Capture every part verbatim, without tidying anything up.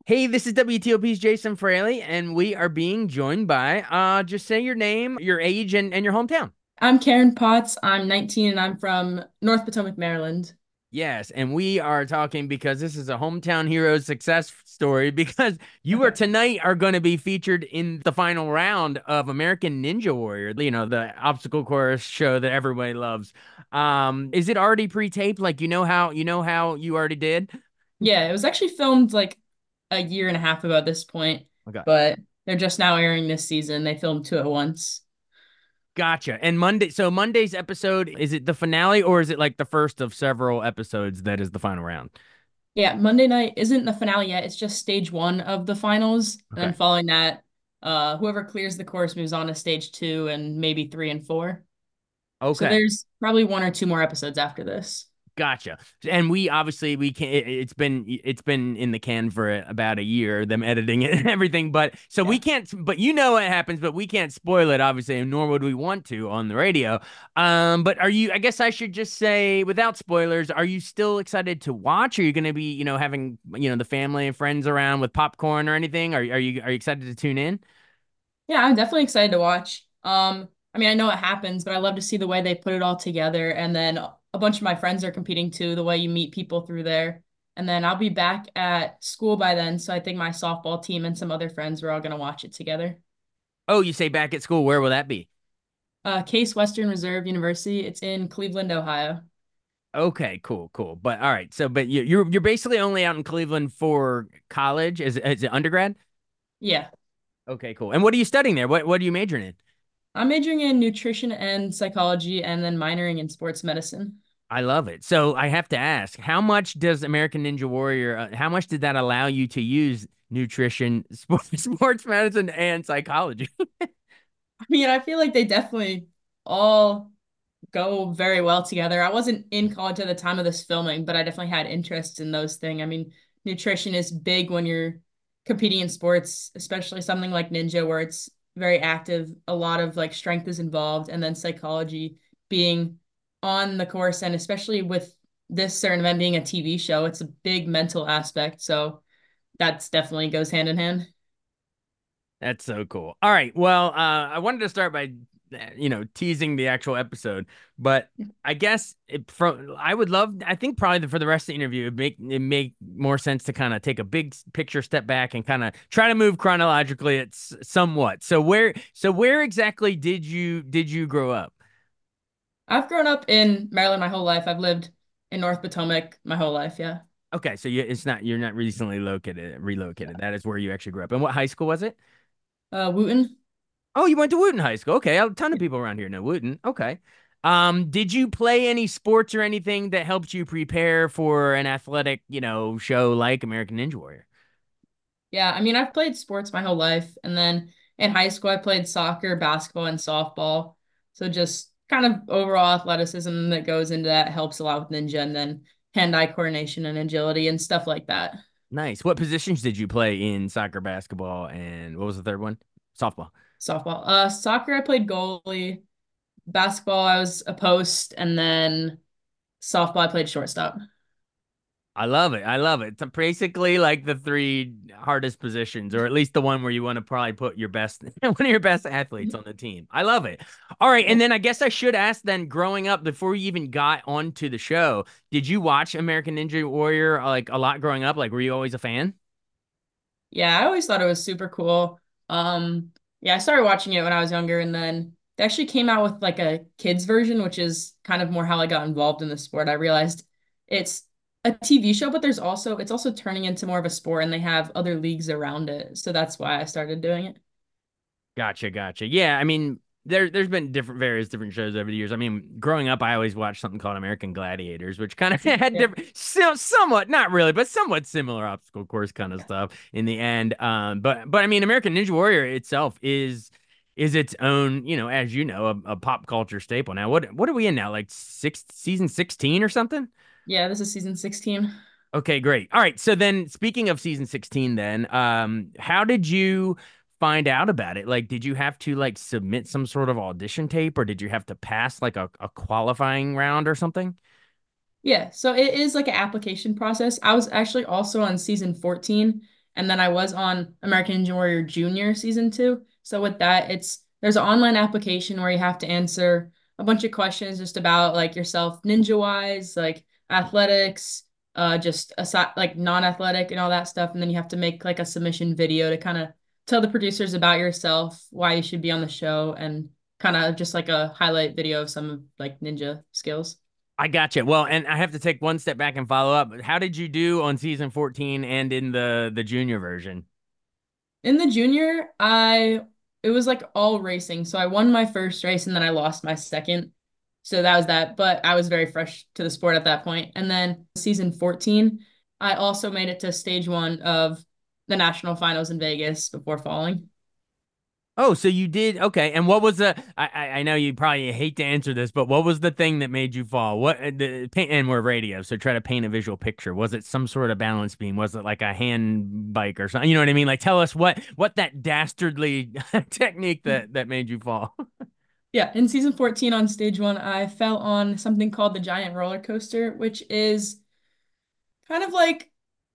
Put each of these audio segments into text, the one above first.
Hey, this is W T O P's Jason Fraley, and we are being joined by uh just say your name, your age, and, and your hometown. I'm Karen Potts. I'm nineteen and I'm from North Potomac, Maryland. Yes, and we are talking because this is a hometown hero success story because you are Okay. tonight are going to be featured in the final round of American Ninja Warrior, you know, the obstacle course show that everybody loves. Um, is it already pre-taped? Like you know how you know how you already did? Yeah, it was actually filmed like a year and a half ago at this point, Okay. but they're just now airing this season. They filmed two at once. Gotcha. And Monday, so Monday's episode, is it the finale or is it like the first of several episodes that is the final round? Yeah, Monday night isn't the finale yet. It's just stage one of the finals. And then Okay. following that, uh, whoever clears the course moves on to stage two and maybe three and four. So Okay. there's probably one or two more episodes after this. Gotcha. And we obviously we can it, it's been it's been in the can for about a year, them editing it and everything. But so we Yeah. can't but you know what happens, but we can't spoil it, obviously, and nor would we want to on the radio. Um, but are you I guess I should just say without spoilers, are you still excited to watch? Are you gonna be, you know, having you know the family and friends around with popcorn or anything? Are are you are you excited to tune in? Yeah, I'm definitely excited to watch. Um, I mean, I know what happens, but I love to see the way they put it all together. And then a bunch of my friends are competing too, the way you meet people through there. And then I'll be back at school by then. So I think my softball team and some other friends, we're all going to watch it together. Oh, you say back at school, where will that be? Uh, Case Western Reserve University. It's in Cleveland, Ohio. Okay, cool, cool. But all right, so but you, you're you're basically only out in Cleveland for college as as an undergrad. Yeah. Okay, cool. And what are you studying there? What what are you majoring in? I'm majoring in nutrition and psychology and then minoring in sports medicine. I love it. So I have to ask, how much does American Ninja Warrior? Uh, how much did that allow you to use nutrition, sports, sports medicine, and psychology? I mean, I feel like they definitely all go very well together. I wasn't in college at the time of this filming, but I definitely had interest in those things. I mean, nutrition is big when you're competing in sports, especially something like ninja where it's very active. A lot of like strength is involved, and then psychology being on the course, and especially with this certain event being a T V show, it's a big mental aspect. So that's definitely goes hand in hand. That's so cool. All right. Well, uh, I wanted to start by, uh, you know, teasing the actual episode, but I guess it, from I would love. I think probably the, for the rest of the interview, it make it make more sense to kind of take a big picture step back and kind of try to move chronologically. It's somewhat. So where, so where exactly did you did you grow up? I've grown up in Maryland my whole life. I've lived in North Potomac my whole life. Yeah. Okay, so you, it's not you're not recently located relocated. That is where you actually grew up. And what high school was it? Uh, Wooten. Oh, you went to Wooten High School. Okay, a ton of people around here know Wooten. Okay. Um, did you play any sports or anything that helped you prepare for an athletic, you know, show like American Ninja Warrior? Yeah, I mean, I've played sports my whole life. And then in high school, I played soccer, basketball, and softball. So just kind of overall athleticism that goes into that helps a lot with ninja and then hand-eye coordination and agility and stuff like that. Nice. What positions did you play in soccer, basketball, and what was the third one? Softball. Softball. Uh, soccer, I played goalie. Basketball, I was a post. And then softball, I played shortstop. I love it. I love it. It's basically like the three hardest positions, or at least the one where you want to probably put your best, one of your best athletes on the team. I love it. All right. And Yeah. then I guess I should ask then, growing up, before you even got onto the show, did you watch American Ninja Warrior like a lot growing up? Like, were you always a fan? Yeah, I always thought it was super cool. Um, yeah, I started watching it when I was younger, and then they actually came out with like a kids version, which is kind of more how I got involved in the sport. I realized it's a T V show, but there's also it's also turning into more of a sport, and they have other leagues around it. So that's why I started doing it. Gotcha, gotcha. Yeah, I mean, there there's been different various different shows over the years. I mean, growing up, I always watched something called American Gladiators, which kind of had Yeah. different, so, somewhat, not really, but somewhat similar obstacle course kind of stuff in the end. Um, but but I mean, American Ninja Warrior itself is is its own, you know, as you know, a, a pop culture staple. Now, what what are we in now? Like six season sixteen or something? Yeah, this is season sixteen. Okay, great. All right. So then speaking of season sixteen then, um, how did you find out about it? Like, did you have to like submit some sort of audition tape or did you have to pass like a, a qualifying round or something? Yeah, so it is like an application process. I was actually also on season fourteen, And then I was on American Ninja Warrior Junior season two. So with that, it's there's an online application where you have to answer a bunch of questions just about like yourself ninja wise, like athletics, uh just aside like non-athletic and all that stuff. And then you have to make like a submission video to kind of tell the producers about yourself, why you should be on the show, and kind of just like a highlight video of some of like ninja skills. I gotcha. Well, and I have to take one step back and follow up. How did you do on season fourteen and in the the junior version? In the junior, I it was like all racing. So I won my first race and then I lost my second. So that was that. But I was very fresh to the sport at that point. And then season fourteen, I also made it to stage one of the national finals in Vegas before falling. Oh, so you did okay. And what was the? I I I know you probably hate to answer this, but what was the thing that made you fall? What uh, the paint and we're radio, so try to paint a visual picture. Was it some sort of balance beam? Was it like a hand bike or something? You know what I mean? Like tell us what what that dastardly technique that that made you fall. Yeah, in season fourteen on stage one, I fell on something called the giant roller coaster, which is kind of like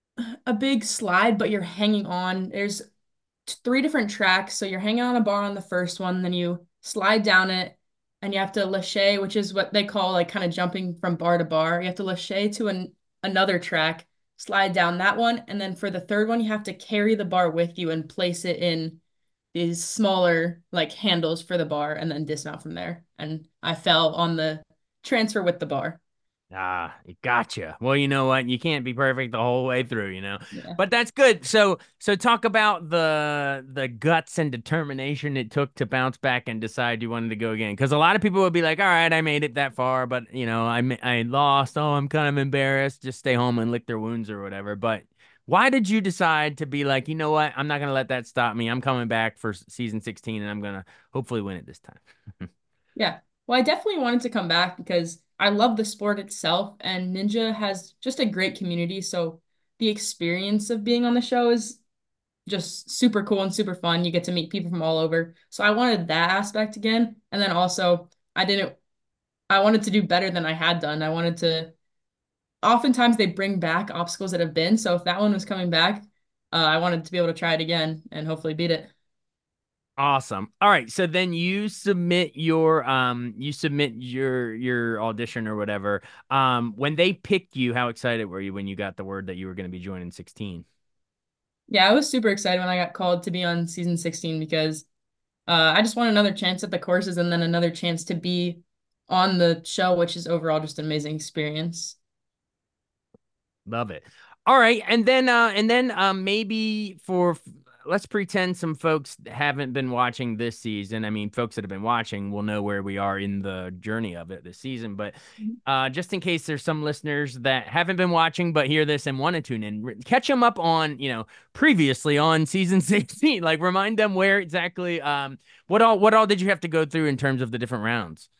a big slide, but you're hanging on. There's three different tracks. So you're hanging on a bar on the first one, then you slide down it, and you have to lache, which is what they call like kind of jumping from bar to bar. You have to lache to an another track, slide down that one, and then for the third one, you have to carry the bar with you and place it in these smaller like handles for the bar, and then dismount from there. And I fell on the transfer with the bar. Ah, gotcha. Well, you know what? You can't be perfect the whole way through, you know. Yeah. But that's good. So, so talk about the the guts and determination it took to bounce back and decide you wanted to go again. Because a lot of people would be like, "All right, I made it that far, but you know, I ma- I lost. Oh, I'm kind of embarrassed. Just stay home and lick their wounds or whatever." But why did you decide to be like, you know what? I'm not gonna let that stop me. I'm coming back for s- season sixteen, and I'm gonna hopefully win it this time. Yeah. Well, I definitely wanted to come back because I love the sport itself, and Ninja has just a great community. So the experience of being on the show is just super cool and super fun. You get to meet people from all over. So I wanted that aspect again. And then also, I didn't, I wanted to do better than I had done. I wanted to, oftentimes they bring back obstacles that have been. So if that one was coming back, uh, I wanted to be able to try it again and hopefully beat it. Awesome. All right, so then you submit your um you submit your your audition or whatever. Um when they picked you, how excited were you when you got the word that you were going to be joining sixteen? Yeah, I was super excited when I got called to be on season sixteen because Uh, I just want another chance at the courses and then another chance to be on the show, which is overall just an amazing experience. Love it. All right, and then uh and then um maybe for let's pretend some folks haven't been watching this season. I mean, folks that have been watching will know where we are in the journey of it this season, but uh just in case there's some listeners that haven't been watching but hear this and want to tune in, catch them up on, you know, previously on season sixteen. Like remind them where exactly um what all what all did you have to go through in terms of the different rounds?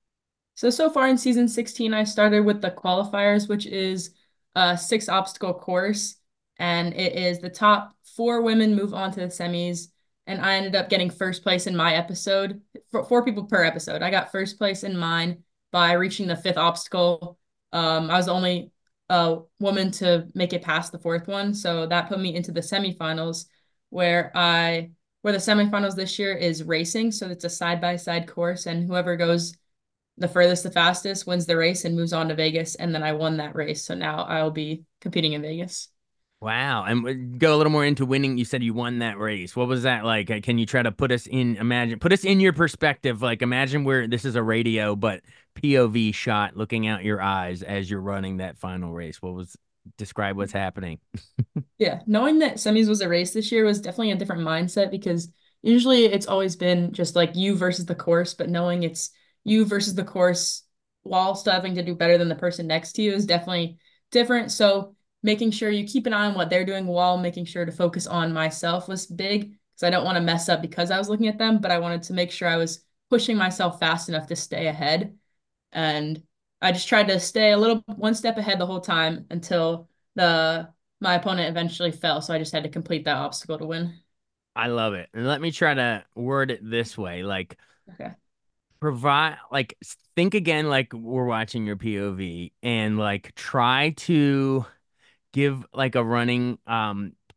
So, so far in season sixteen, I started with the qualifiers, which is a six obstacle course. And it is the top four women move on to the semis. And I ended up getting first place in my episode, four, four people per episode. I got first place in mine by reaching the fifth obstacle. Um, I was the only uh, woman to make it past the fourth one. So that put me into the semifinals where I, where the semifinals this year is racing. So it's a side by side course. And whoever goes the furthest, the fastest wins the race and moves on to Vegas. And then I won that race. So now I'll be competing in Vegas. Wow. And w- go a little more into winning. You said you won that race. What was that like? Uh, Can you try to put us in, imagine, put us in your perspective? Like, imagine where this is a radio, but P O V shot looking out your eyes as you're running that final race. What was, describe what's happening? Yeah, knowing that semis was a race this year was definitely a different mindset because usually it's always been just like you versus the course, but knowing it's you versus the course while still having to do better than the person next to you is definitely different. So making sure you keep an eye on what they're doing while making sure to focus on myself was big because I don't want to mess up because I was looking at them, but I wanted to make sure I was pushing myself fast enough to stay ahead. And I just tried to stay a little one step ahead the whole time until the my opponent eventually fell, so I just had to complete that obstacle to win. I love it. And let me try to word it this way. Like, Okay. provide, like, think again, like we're watching your P O V and like try to give like a running um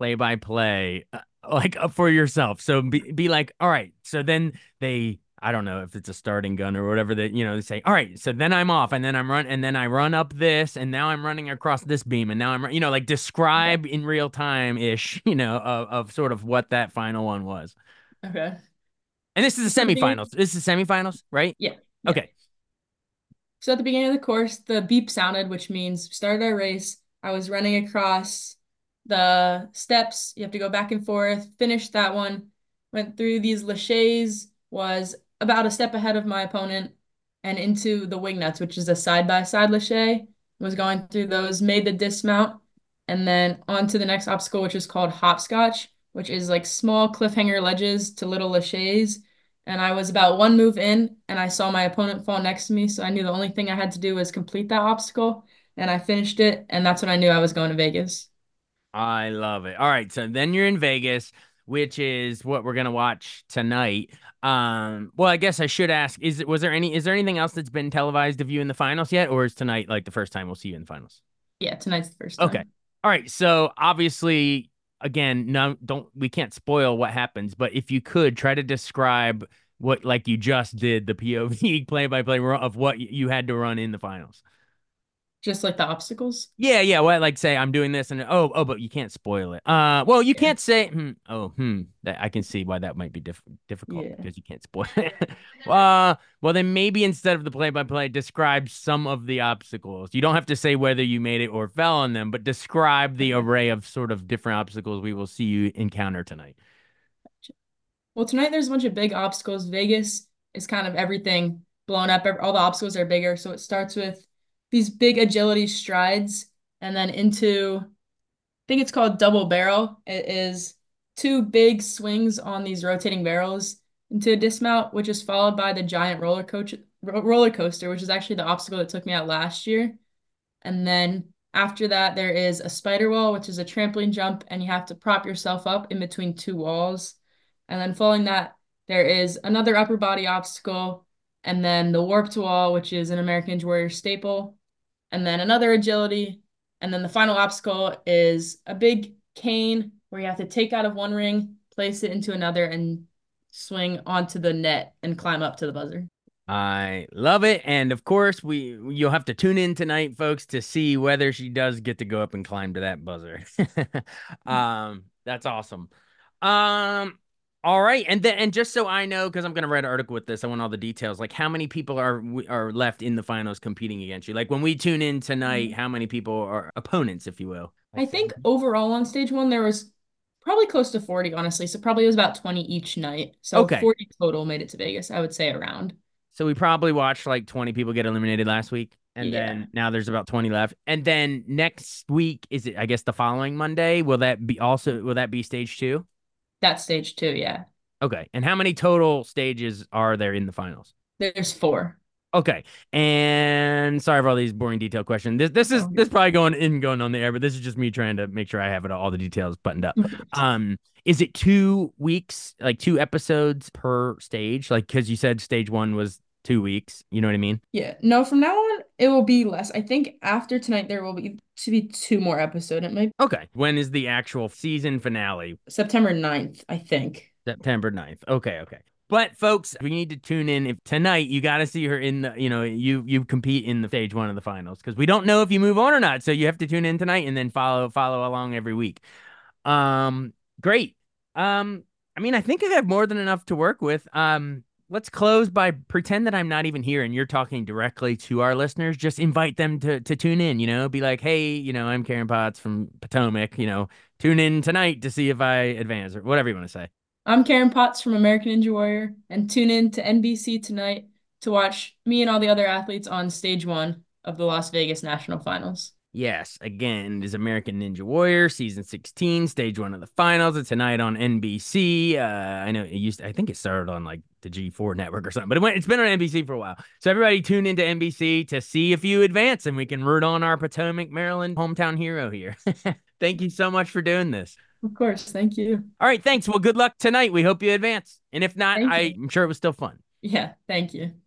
play by play, uh, like uh, for yourself. So be be like, all right. So then they, I don't know if it's a starting gun or whatever that you know they say. All right. So then I'm off, and then I'm run, and then I run up this, and now I'm running across this beam, and now I'm you know like Okay. describe in real time ish, you know, of of sort of what that final one was. Okay. And this is So the at the beginning, semifinals. This is semifinals, right? yeah, yeah. Okay. So at the beginning of the course, the beep sounded, which means we started our race. I was running across the steps. You have to go back and forth. Finished that one. Went through these laches, was about a step ahead of my opponent, and into the wing nuts, which is a side-by-side lache. Was going through those, made the dismount, and then on to the next obstacle, which is called hopscotch, which is like small cliffhanger ledges to little laches. And I was about one move in, and I saw my opponent fall next to me. So I knew the only thing I had to do was complete that obstacle, and I finished it. And that's when I knew I was going to Vegas. I love it. All right, so then you're in Vegas, which is what we're gonna watch tonight. Um, well, I guess I should ask, is it was there any is there anything else that's been televised of you in the finals yet, or is tonight like the first time we'll see you in the finals? Yeah, tonight's the first Okay. time. All right, so obviously, again, no, don't we can't spoil what happens, but if you could try to describe what like you just did, the P O V play by play of what you had to run in the finals. Just like the obstacles. Yeah, yeah. Well, like say I'm doing this, and oh, oh, but you can't spoil it. Uh, well, you Yeah. can't say. Hmm, oh, hmm. That I can see why that might be diff difficult Yeah. because you can't spoil it. uh, well, then maybe instead of the play-by-play, describe some of the obstacles. You don't have to say whether you made it or fell on them, but describe the Okay. array of sort of different obstacles we will see you encounter tonight. Well, tonight there's a bunch of big obstacles. Vegas is kind of everything blown up. Ev- All the obstacles are bigger. So it starts with these big agility strides and then into, I think it's called double barrel. It is two big swings on these rotating barrels into a dismount, which is followed by the giant roller coach roller coaster, which is actually the obstacle that took me out last year. And then after that, there is a spider wall, which is a trampoline jump, and you have to prop yourself up in between two walls. And then following that, there is another upper body obstacle, and then the warped wall, which is an American Ninja Warrior staple, and then another agility. And then the final obstacle is a big cane where you have to take out of one ring, place it into another, and swing onto the net and climb up to the buzzer. I love it. And of course, we you'll have to tune in tonight, folks, to see whether she does get to go up and climb to that buzzer. um, that's awesome. Um, all right. And then and just so I know, because I'm gonna write an article with this, I want all the details. Like how many people are are left in the finals competing against you? Like when we tune in tonight, how many people are opponents, if you will? I think overall on stage one, there was probably close to forty, honestly. So probably it was about twenty each night. So Okay. forty total made it to Vegas, I would say around. So we probably watched like twenty people get eliminated last week. And Yeah, then now there's about twenty left. And then next week, is it, I guess, the following Monday? Will that be also, will that be stage two? that stage two. Yeah, Okay. And how many total stages are there in the finals? there's four. Okay. And sorry for all these boring detail questions. This this is Oh, this is probably going in going on the air, but this is just me trying to make sure I have it all the details buttoned up. of course. Um, is it two weeks, like two episodes per stage? Like because you said stage one was two weeks. You know what I mean? Yeah, no, from now on, it will be less. I think after tonight, there will be to be two more episodes. It might be Okay. When is the actual season finale? September ninth, I think. September ninth. Okay, okay. But folks, we need to tune in. If tonight you got to see her in the, you know, you you compete in the stage one of the finals because we don't know if you move on or not. So you have to tune in tonight and then follow follow along every week. Um, great. Um, I mean, I think I have more than enough to work with. Um, let's close by pretend that I'm not even here and you're talking directly to our listeners. Just invite them to to tune in. You know, be like, hey, you know, I'm Karen Potts from Potomac. You know, tune in tonight to see if I advance or whatever you want to say. I'm Karen Potts from American Ninja Warrior, and tune in to N B C tonight to watch me and all the other athletes on stage one of the Las Vegas National Finals. Yes, again, it is American Ninja Warrior season sixteen, stage one of the finals. It's tonight on N B C. Uh, I know it used to, I think it started on like the G four network or something, but it went, it's been on N B C for a while. So everybody tune into N B C to see if you advance and we can root on our Potomac, Maryland hometown hero here. Thank you so much for doing this. Of course, thank you. All right, thanks. Well, good luck tonight. We hope you advance. And if not, Thank you. I'm sure it was still fun. Yeah, thank you.